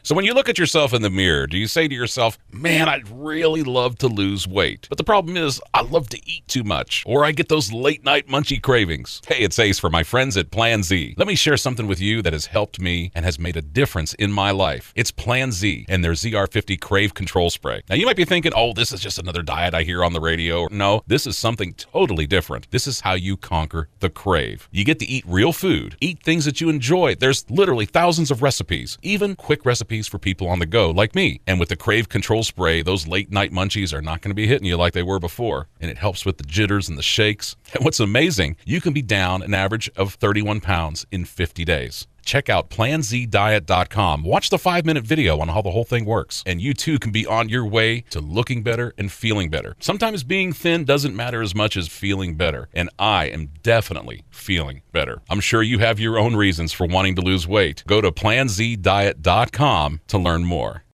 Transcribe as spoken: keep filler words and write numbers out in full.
So when you look at yourself in the mirror, do you say to yourself, man, I'd really love to lose weight, but the problem is I love to eat too much, or I get those late night munchy cravings? Hey, it's Ace for my friends at Plan Z. Let me share something with you that has helped me and has made a difference in my life. It's Plan Z and their Z R fifty Crave Control Spray. Now you might be thinking, oh, this is just another diet I hear on the radio. No, this is something totally different. This is how you conquer the crave. You get to eat real food, eat things that you enjoy. There's literally thousands of recipes, even quick recipes for people on the go like me. And with the Crave Control Spray, those late night munchies are not going to be hitting you like they were before. And it helps with the jitters and the shakes. And what's amazing, you can be down an average of thirty-one pounds in fifty days. Check out plan z diet dot com. Watch the five-minute video on how the whole thing works. And you too can be on your way to looking better and feeling better. Sometimes being thin doesn't matter as much as feeling better. And I am definitely feeling better. I'm sure you have your own reasons for wanting to lose weight. Go to plan z diet dot com to learn more.